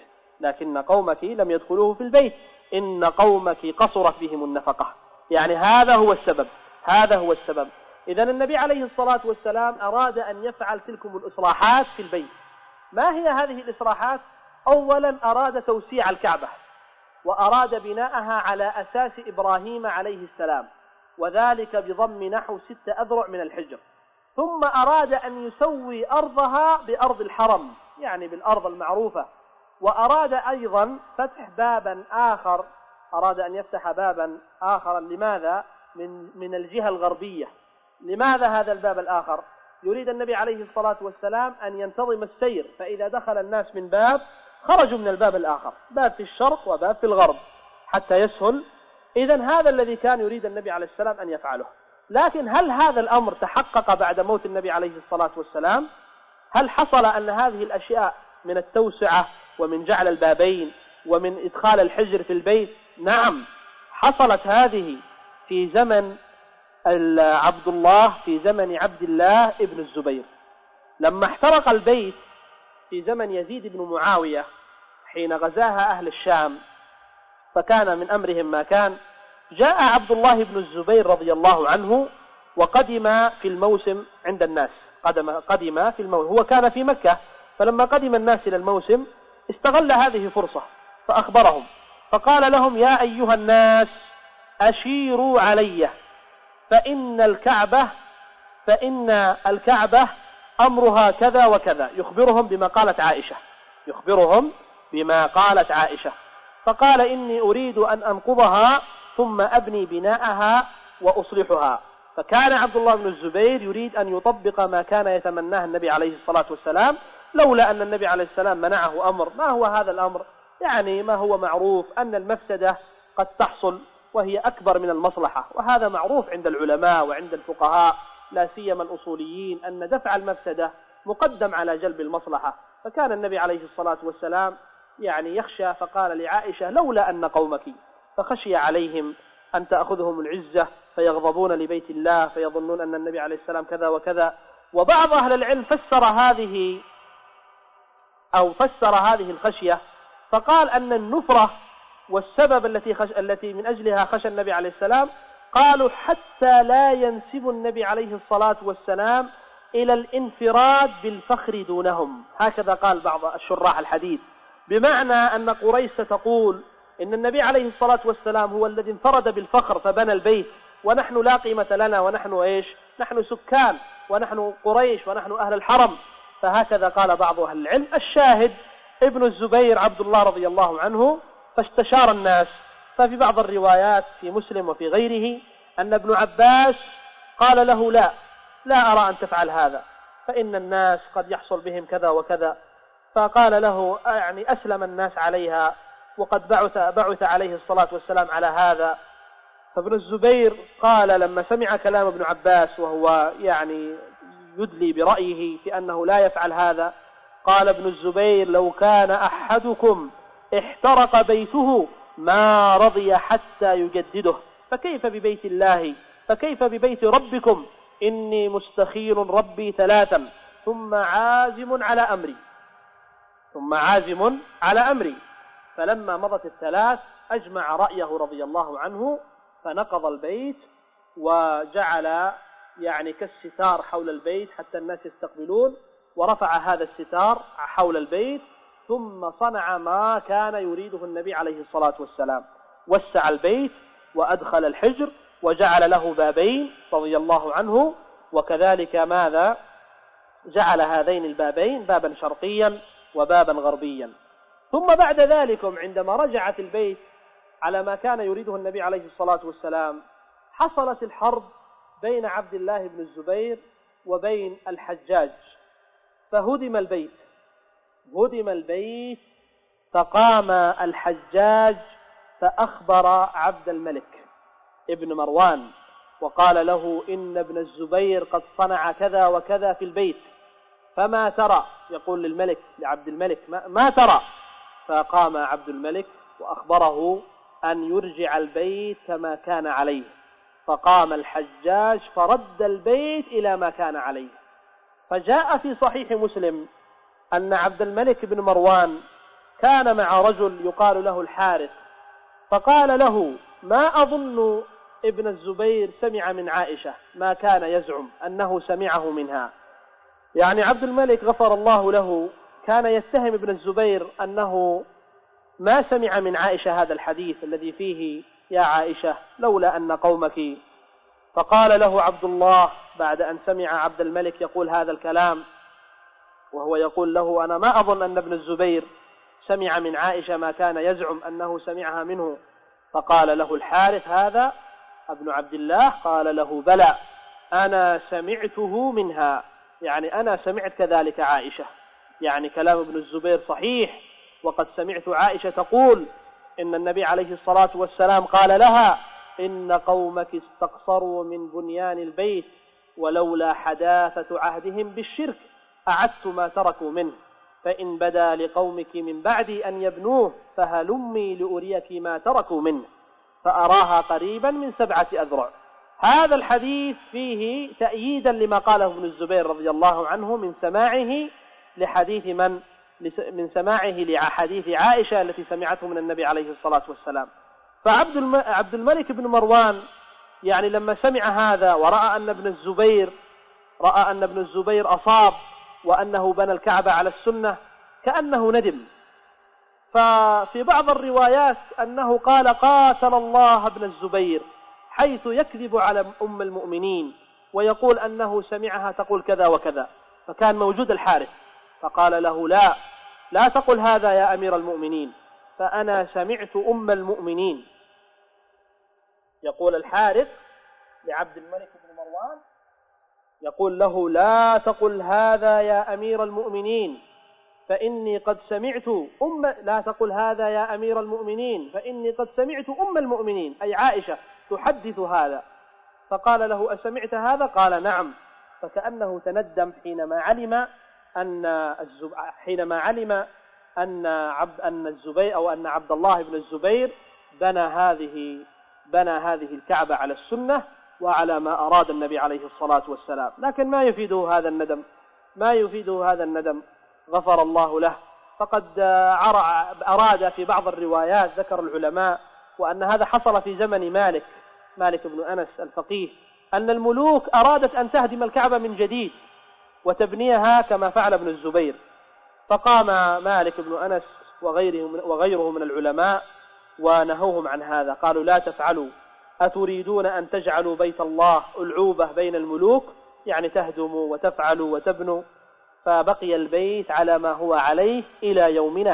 في البيت، إن قومك قصرت بهم النفقة. يعني هذا هو السبب. إذن النبي عليه الصلاة والسلام أراد أن يفعل تلكم الإصلاحات في البيت. ما هي هذه الإصلاحات؟ أولا أراد توسيع الكعبة، وأراد بناءها على أساس إبراهيم عليه السلام، وذلك بضم نحو 6 أذرع من الحجر. ثم أراد أن يسوي أرضها بأرض الحرم، يعني بالأرض المعروفة. وأراد أيضا فتح بابا آخر، أراد أن يفتح بابا آخر. لماذا؟ من الجهة الغربية. لماذا هذا الباب الآخر؟ يريد النبي عليه الصلاة والسلام أن ينتظم السير، فإذا دخل الناس من باب خرجوا من الباب الآخر، باب في الشرق وباب في الغرب حتى يسهل. إذن هذا الذي كان يريد النبي عليه السلام أن يفعله. لكن هل هذا الأمر تحقق بعد موت النبي عليه الصلاة والسلام؟ هل حصل أن هذه الأشياء من التوسعة ومن جعل البابين ومن إدخال الحجر في البيت؟ نعم، حصلت هذه في زمن عبد الله، في زمن عبد الله ابن الزبير، لما احترق البيت في زمن يزيد بن معاوية حين غزاها أهل الشام، فكان من أمرهم ما كان. جاء عبد الله بن الزبير رضي الله عنه وقدم في الموسم عند الناس، قدم في الموسم، هو كان في مكة، فلما قدم الناس إلى الموسم استغل هذه فرصة فأخبرهم، فقال لهم: يا أيها الناس أشيروا علي، فإن الكعبة أمرها كذا وكذا. يخبرهم بما قالت عائشة. فقال: إني أريد أن أنقضها ثم أبني بناءها وأصلحها. فكان عبد الله بن الزبير يريد أن يطبق ما كان يتمناه النبي عليه الصلاة والسلام، لولا أن النبي عليه السلام منعه أمر. ما هو هذا الأمر؟ يعني ما هو معروف أن المفسدة قد تحصل وهي أكبر من المصلحة، وهذا معروف عند العلماء وعند الفقهاء، لا سيما الأصوليين، أن دفع المفسدة مقدم على جلب المصلحة. فكان النبي عليه الصلاة والسلام يعني يخشى، فقال لعائشة: لولا أن قومك، فخشي عليهم أن تأخذهم العزة فيغضبون لبيت الله فيظنون أن النبي عليه السلام كذا وكذا. وبعض أهل العلم فسر هذه الخشية، فقال أن النفرة والسبب التي من أجلها خشى النبي عليه السلام، قالوا حتى لا ينسب النبي عليه الصلاة والسلام إلى الانفراد بالفخر دونهم. هكذا قال بعض الشراح الحديث، بمعنى أن قريش ستقول إن النبي عليه الصلاة والسلام هو الذي انفرد بالفخر فبنى البيت، ونحن لا قيمة لنا، ونحن نحن سكان، ونحن قريش، ونحن أهل الحرم. فهكذا قال بعض أهل العلم. الشاهد ابن الزبير عبد الله رضي الله عنه فاستشار الناس. ففي بعض الروايات في مسلم وفي غيره أن ابن عباس قال له: لا أرى أن تفعل هذا، فإن الناس قد يحصل بهم كذا وكذا. فقال له: يعني أسلم الناس عليها، وقد بعث عليه الصلاة والسلام على هذا. فابن الزبير قال لما سمع كلام ابن عباس، وهو يعني يدلي برأيه في أنه لا يفعل هذا، قال ابن الزبير: لو كان أحدكم احترق بيته ما رضي حتى يجدده، فكيف ببيت الله، فكيف ببيت ربكم؟ إني مستخير ربي 3 ثم عازم على أمري. فلما مضت 3 أجمع رأيه رضي الله عنه، فنقض البيت وجعل يعني كالستار حول البيت حتى الناس يستقبلون، ورفع هذا الستار حول البيت، ثم صنع ما كان يريده النبي عليه الصلاة والسلام، وسع البيت وأدخل الحجر وجعل له بابين رضي الله عنه. وكذلك ماذا جعل هذين البابين بابا شرقيا وبابا غربيا. ثم بعد ذلك عندما رجعت البيت على ما كان يريده النبي عليه الصلاة والسلام، حصلت الحرب بين عبد الله بن الزبير وبين الحجاج، فهدم البيت، فقام الحجاج فأخبر عبد الملك ابن مروان وقال له: إن ابن الزبير قد صنع كذا وكذا في البيت، فما ترى؟ يقول لعبد الملك: ما ترى؟ فقام عبد الملك وأخبره أن يرجع البيت كما كان عليه. فقام الحجاج فرد البيت إلى ما كان عليه. فجاء في صحيح مسلم أن عبد الملك بن مروان كان مع رجل يقال له الحارث، فقال له: ما أظن ابن الزبير سمع من عائشة ما كان يزعم أنه سمعه منها. يعني عبد الملك غفر الله له كان يتهم ابن الزبير أنه ما سمع من عائشة هذا الحديث الذي فيه يا عائشة لولا أن قومك. فقال له عبد الله بعد أن سمع عبد الملك يقول هذا الكلام وهو يقول له أنا ما أظن أن ابن الزبير سمع من عائشة ما كان يزعم أنه سمعها منه. فقال له الحارث هذا ابن عبد الله قال له بلى أنا سمعته منها، يعني أنا سمعت كذلك عائشة، يعني كلام ابن الزبير صحيح. وقد سمعت عائشة تقول إن النبي عليه الصلاة والسلام قال لها إن قومك استقصروا من بنيان البيت ولولا حداثة عهدهم بالشرك أعدت ما تركوا منه، فإن بدا لقومك من بعد أن يبنوه فهلمي لأريك ما تركوا منه، فأراها قريبا من 7 أذرع. هذا الحديث فيه تأييدا لما قاله ابن الزبير رضي الله عنه من سماعه لحديث من سماعه لحديث عائشة التي سمعته من النبي عليه الصلاة والسلام. فعبد الملك بن مروان يعني لما سمع هذا ورأى أن ابن الزبير أصاب وأنه بنى الكعبة على السنة كأنه ندم. ففي بعض الروايات أنه قال قاتل الله ابن الزبير حيث يكذب على أم المؤمنين ويقول أنه سمعها تقول كذا وكذا. فكان موجود الحارث فقال له لا تقل هذا يا أمير المؤمنين فأنا سمعت أم المؤمنين. يقول الحارث لعبد الملك بن مروان يقول له لا تقل هذا يا أمير المؤمنين فإني قد سمعت لا تقل هذا يا أمير المؤمنين فإني قد سمعت أم المؤمنين أي عائشة تحدث هذا. فقال له أسمعت هذا؟ قال نعم. فكأنه تندم حينما علم أن عبد الله بن الزبير بنى هذه الكعبة على السنة وعلى ما أراد النبي عليه الصلاة والسلام. لكن ما يفيده هذا الندم غفر الله له. فقد أراد في بعض الروايات ذكر العلماء وأن هذا حصل في زمن مالك بن أنس الفقيه أن الملوك أرادت أن تهدم الكعبة من جديد وتبنيها كما فعل ابن الزبير. فقام مالك بن أنس وغيره من العلماء ونهوهم عن هذا، قالوا لا تفعلوا، أتريدون أن تجعلوا بيت الله ألعوبة بين الملوك، يعني تهدموا وتفعلوا وتبنوا. فبقي البيت على ما هو عليه إلى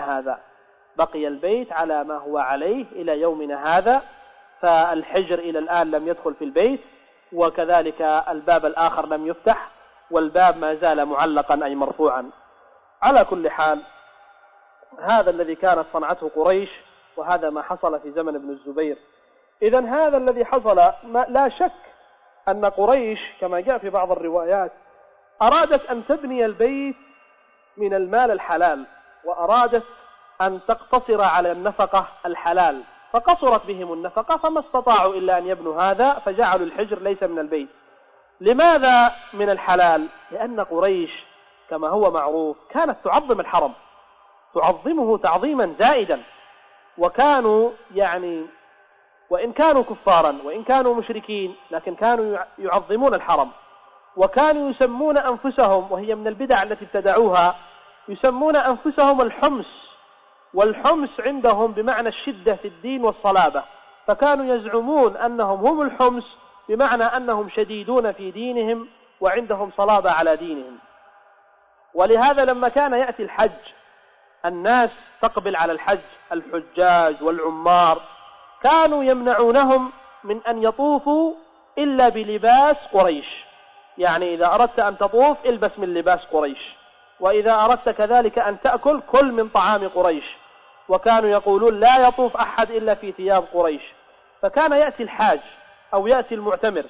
يومنا هذا. فالحجر إلى الآن لم يدخل في البيت، وكذلك الباب الآخر لم يفتح، والباب ما زال معلقا أي مرفوعا. على كل حال هذا الذي كانت صنعته قريش، وهذا ما حصل في زمن ابن الزبير. إذن هذا الذي حصل لا شك أن قريش كما جاء في بعض الروايات أرادت أن تبني البيت من المال الحلال، وأرادت أن تقتصر على النفقة الحلال، فقصرت بهم النفقة فما استطاعوا إلا أن يبنوا هذا، فجعلوا الحجر ليس من البيت. لماذا من الحلال؟ لأن قريش كما هو معروف كانت تعظم الحرم، تعظمه تعظيما زائدا، وكانوا يعني وإن كانوا كفارا وإن كانوا مشركين لكن كانوا يعظمون الحرم، وكانوا يسمون أنفسهم، وهي من البدع التي ابتدعوها، يسمون أنفسهم الحمص، والحمص عندهم بمعنى الشدة في الدين والصلابة، فكانوا يزعمون أنهم هم الحمص بمعنى أنهم شديدون في دينهم وعندهم صلابة على دينهم. ولهذا لما كان يأتي الحج الناس تقبل على الحج، الحجاج والعمار، كانوا يمنعونهم من أن يطوفوا إلا بلباس قريش، يعني إذا أردت أن تطوف البس من لباس قريش، وإذا أردت كذلك أن تأكل كل من طعام قريش. وكانوا يقولون لا يطوف أحد إلا في ثياب قريش. فكان يأتي الحاج أو يأتي المعتمر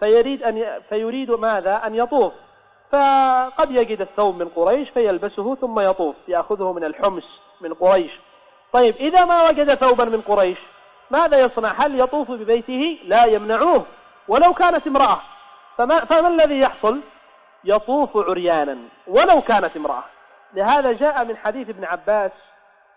فيريد ماذا؟ أن يطوف، فقد يجد الثوب من قريش فيلبسه ثم يطوف، يأخذه من الحمص من قريش. طيب إذا ما وجد ثوبا من قريش ماذا يصنع؟ هل يطوف ببيته؟ لا، يمنعوه ولو كانت امرأة. فما الذي يحصل؟ يطوف عريانا ولو كانت امرأة. لهذا جاء من حديث ابن عباس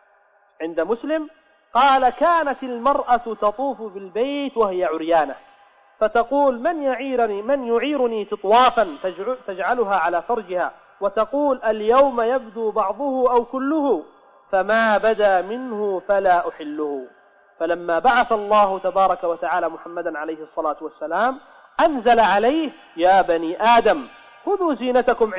عند مسلم قال كانت المرأة تطوف بالبيت وهي عريانة، فتقول من يعيرني تطوافا تجعلها على فرجها، وتقول اليوم يبدو بعضه أو كله، فما بدا منه فلا أحله. فلما بعث الله تبارك وتعالى محمدا عليه الصلاة والسلام أنزل عليه: يا بني آدم خذوا زينتكم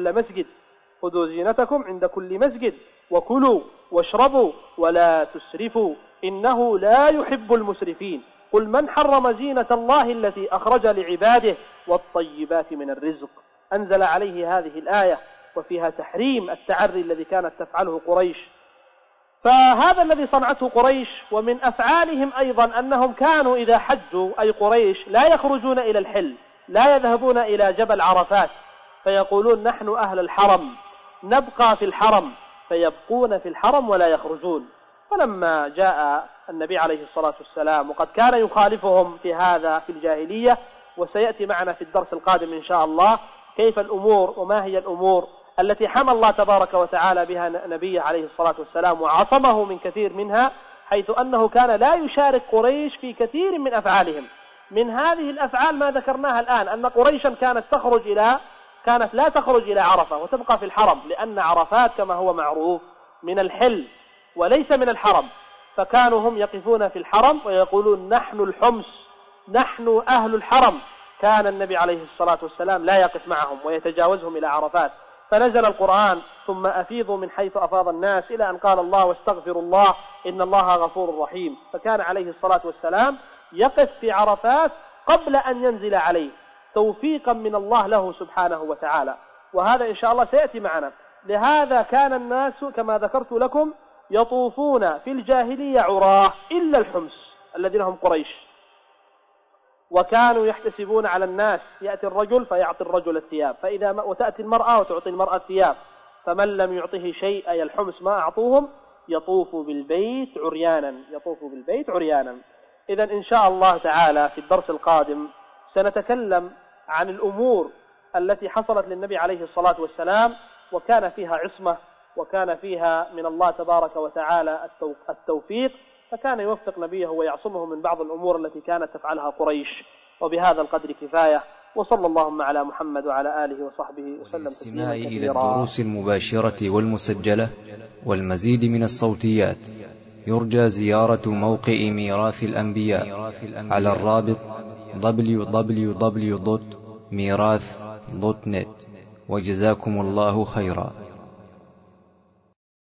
عند كل مسجد وكلوا واشربوا ولا تسرفوا إنه لا يحب المسرفين. قل من حرم زينة الله التي أخرج لعباده والطيبات من الرزق. أنزل عليه هذه الآية وفيها تحريم التعري الذي كانت تفعله قريش. فهذا الذي صنعته قريش. ومن أفعالهم أيضا أنهم كانوا إذا حجوا أي قريش لا يخرجون إلى الحل، لا يذهبون إلى جبل عرفات، فيقولون نحن أهل الحرم نبقى في الحرم، فيبقون في الحرم ولا يخرجون. فلما جاء النبي عليه الصلاة والسلام وقد كان يخالفهم في هذا في الجاهلية، وسيأتي معنا في الدرس القادم إن شاء الله كيف الأمور وما هي الأمور التي حمى الله تبارك وتعالى بها نبيه عليه الصلاة والسلام وعصمه من كثير منها، حيث أنه كان لا يشارك قريش في كثير من أفعالهم. من هذه الأفعال ما ذكرناها الآن، أن قريشا كانت لا تخرج إلى عرفة وتبقى في الحرم، لأن عرفات كما هو معروف من الحل وليس من الحرم، فكانوا هم يقفون في الحرم ويقولون نحن الحمص، نحن أهل الحرم. كان النبي عليه الصلاة والسلام لا يقف معهم ويتجاوزهم إلى عرفات. فنزل القرآن ثم أفيضوا من حيث أفاض الناس، إلى أن قال الله واستغفروا الله إن الله غفور رحيم. فكان عليه الصلاة والسلام يقف في عرفات قبل أن ينزل عليه توفيقا من الله له سبحانه وتعالى، وهذا إن شاء الله سيأتي معنا. لهذا كان الناس كما ذكرت لكم يطوفون في الجاهلية عراه إلا الحمص الذين هم قريش، وكانوا يحتسبون على الناس، يأتي الرجل فيعطي الرجل الثياب، وتأتي المرأة وتعطي المرأة الثياب، فمن لم يعطه شيء أي الحمص ما أعطوهم يطوف بالبيت عريانا. إذن إن شاء الله تعالى في الدرس القادم سنتكلم عن الأمور التي حصلت للنبي عليه الصلاة والسلام وكان فيها عصمة وكان فيها من الله تبارك وتعالى التوفيق، فكان يوفق نبيه ويعصمه من بعض الأمور التي كانت تفعلها قريش. وبهذا القدر كفاية، وصلى اللهم على محمد وعلى آله وصحبه وسلم. والاستماع إلى الدروس المباشرة والمسجلة والمزيد من الصوتيات يرجى زيارة موقع ميراث الأنبياء على الرابط www.mirath.net. وجزاكم الله خيرا.